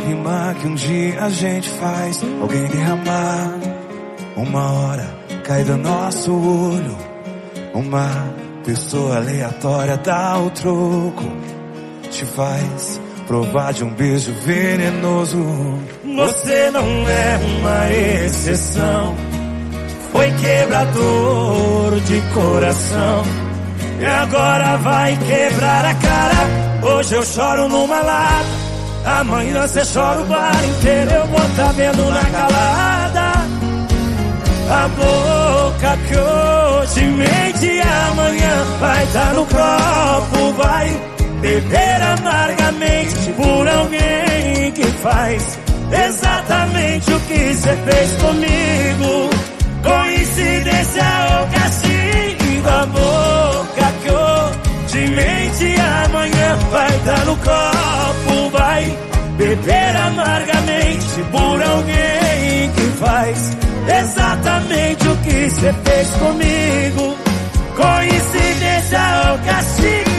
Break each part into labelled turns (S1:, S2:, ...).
S1: lágrima que um dia a gente faz alguém derramar. Uma hora cai do nosso olho, uma pessoa aleatória dá o troco, te faz provar de um beijo venenoso.
S2: Você não é uma exceção, foi quebrador de coração e agora vai quebrar a cara. Hoje eu choro numa lata, amanhã você chora o bar inteiro. Eu vou tá vendo na calada. A boca que hoje mente amanhã vai tá no copo, vai beber amargamente por alguém que faz exatamente o que você fez comigo. Coincidência ou castigo? A boca que hoje mente amanhã vai tá no copo, vai beber amargamente por alguém que faz exatamente o que você fez comigo. Coincidência ou castigo?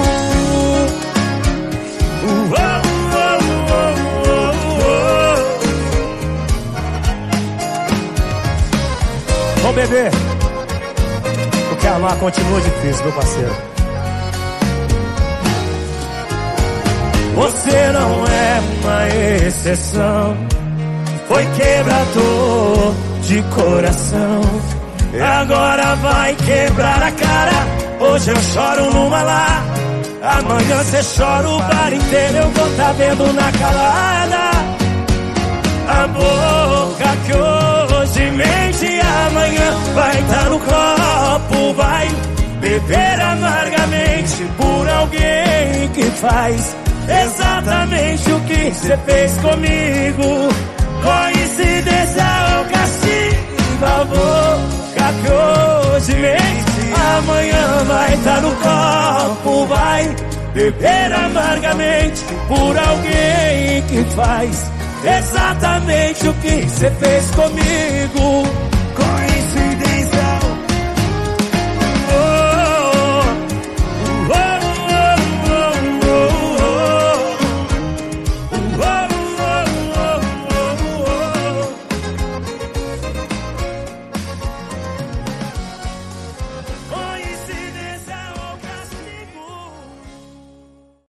S3: Bom, bebê, porque amar continua difícil, meu parceiro.
S2: Você não é uma exceção, foi quebrador de coração, agora vai quebrar a cara. Hoje eu choro numa lá, amanhã você chora o bar inteiro. Eu vou tá vendo na calada. A boca que hoje mente amanhã vai tá no copo, vai beber amargamente por alguém que faz exatamente o que você fez comigo. Coincidência ou castigo? A boca que hoje mente amanhã vai tá no copo, vai beber amargamente por alguém que faz exatamente o que você fez comigo.